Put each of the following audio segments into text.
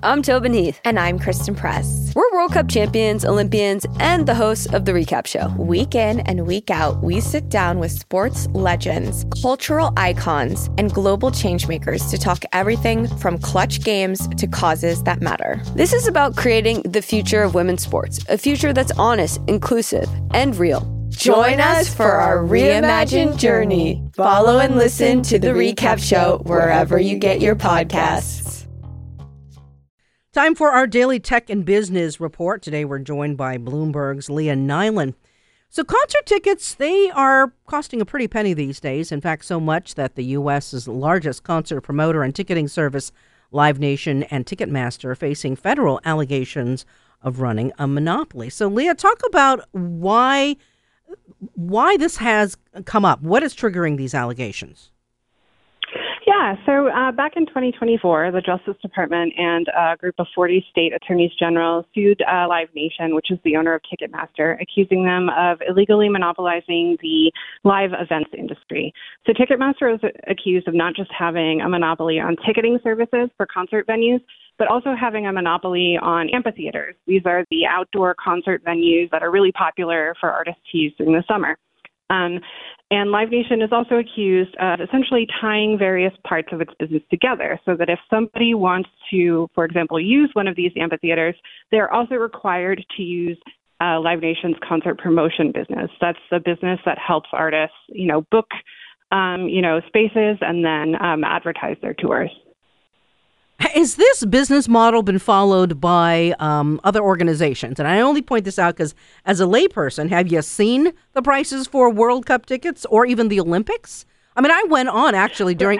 I'm Tobin Heath. And I'm Kristen Press. We're World Cup champions, Olympians, and the hosts of The Recap Show. Week in and week out, we sit down with sports legends, cultural icons, and global changemakers to talk everything from clutch games to causes that matter. This is about creating the future of women's sports, a future that's honest, inclusive, and real. Join us for our reimagined journey. Follow and listen to The Recap Show wherever you get your podcasts. Time for our daily tech and business report. Today we're joined by Bloomberg's Leah Nyland. So concert tickets, they are costing a pretty penny these days. In fact, so much that the U.S.'s largest concert promoter and ticketing service, Live Nation and Ticketmaster, are facing federal allegations of running a monopoly. So Leah, talk about why this has come up. What is triggering these allegations? Yeah, so back in 2024, the Justice Department and a group of 40 state attorneys general sued Live Nation, which is the owner of Ticketmaster, accusing them of illegally monopolizing the live events industry. So Ticketmaster is accused of not just having a monopoly on ticketing services for concert venues, but also having a monopoly on amphitheaters. These are the outdoor concert venues that are really popular for artists to use during the summer. And Live Nation is also accused of essentially tying various parts of its business together so that if somebody wants to, for example, use one of these amphitheaters, they're also required to use Live Nation's concert promotion business. That's the business that helps artists, book, spaces and then advertise their tours. Has this business model been followed by other organizations? And I only point this out because as a layperson, have you seen the prices for World Cup tickets or even the Olympics? I mean, I went on actually during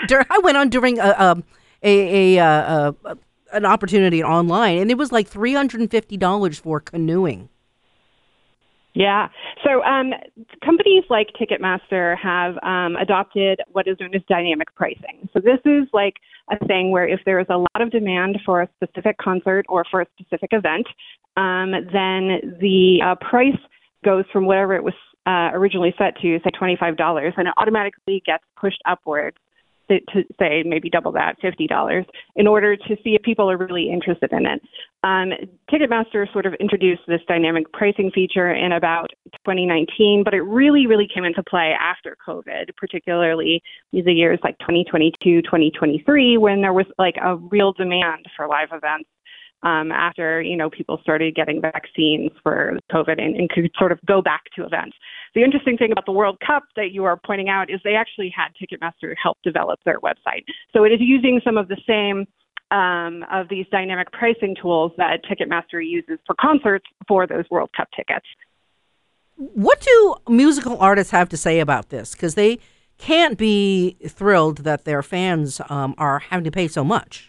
an opportunity online, and it was like $350 for canoeing. Yeah. So companies like Ticketmaster have adopted what is known as dynamic pricing. So this is like a thing where if there is a lot of demand for a specific concert or for a specific event, then the price goes from whatever it was originally set to, say $25, and it automatically gets pushed upwards to say maybe double that, $50, in order to see if people are really interested in it. Ticketmaster sort of introduced this dynamic pricing feature in about 2019, but it really, really came into play after COVID, particularly the years like 2022, 2023, when there was like a real demand for live events. After, people started getting vaccines for COVID and could sort of go back to events. The interesting thing about the World Cup that you are pointing out is they actually had Ticketmaster help develop their website. So it is using some of the same of these dynamic pricing tools that Ticketmaster uses for concerts for those World Cup tickets. What do musical artists have to say about this? Because they can't be thrilled that their fans are having to pay so much.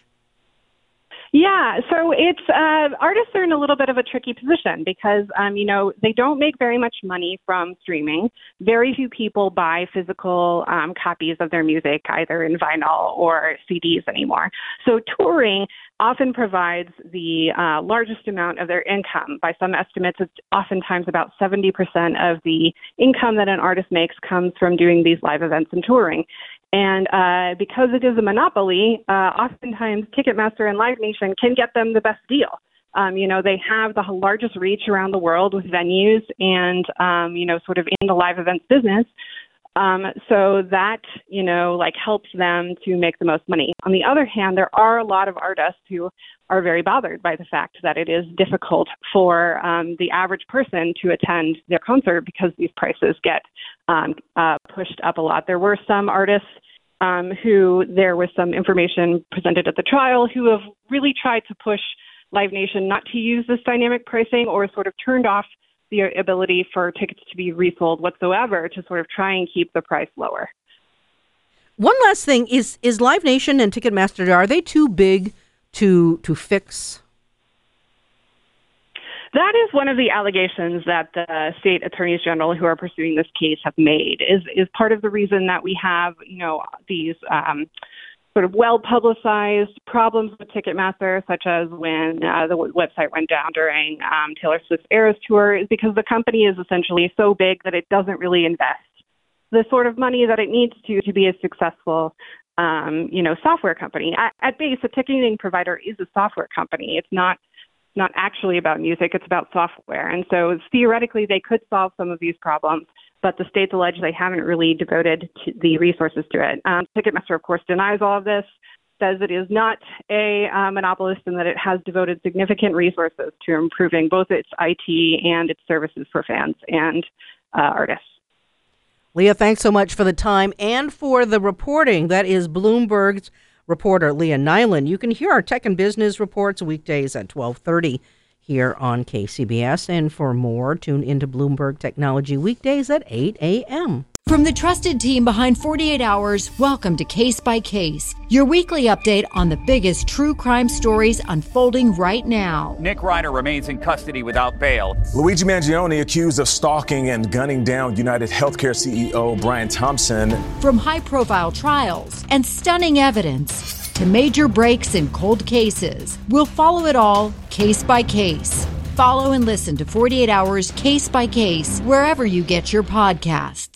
Yeah, so it's artists are in a little bit of a tricky position because, they don't make very much money from streaming. Very few people buy physical copies of their music, either in vinyl or CDs anymore. So touring often provides the largest amount of their income. By some estimates, it's oftentimes about 70% of the income that an artist makes comes from doing these live events and touring. And because it is a monopoly, oftentimes Ticketmaster and Live Nation can get them the best deal. They have the largest reach around the world with venues and, sort of in the live events business. So that, helps them to make the most money. On the other hand, there are a lot of artists who are very bothered by the fact that it is difficult for the average person to attend their concert because these prices get pushed up a lot. There were some artists who there was some information presented at the trial who have really tried to push Live Nation not to use this dynamic pricing or sort of turned off the ability for tickets to be resold whatsoever to sort of try and keep the price lower. One last thing, is Live Nation and Ticketmaster, are they too big to fix? That is one of the allegations that the state attorneys general who are pursuing this case have made, is part of the reason that we have, these sort of well-publicized problems with Ticketmaster, such as when the website went down during Taylor Swift's Eras Tour, is because the company is essentially so big that it doesn't really invest the sort of money that it needs to be as successful software company. At base, a ticketing provider is a software company. It's not actually about music. It's about software. And so theoretically, they could solve some of these problems, but the states allege they haven't really devoted the resources to it. Ticketmaster, of course, denies all of this, says it is not a monopolist and that it has devoted significant resources to improving both its IT and its services for fans and artists. Leah, thanks so much for the time and for the reporting. That is Bloomberg's reporter Leah Nyland. You can hear our tech and business reports weekdays at 12:30 here on KCBS. And for more, tune into Bloomberg Technology weekdays at 8 a.m. From the trusted team behind 48 Hours, welcome to Case by Case, your weekly update on the biggest true crime stories unfolding right now. Nick Ryder remains in custody without bail. Luigi Mangione accused of stalking and gunning down United Healthcare CEO Brian Thompson. From high-profile trials and stunning evidence to major breaks in cold cases, we'll follow it all case by case. Follow and listen to 48 Hours Case by Case wherever you get your podcasts.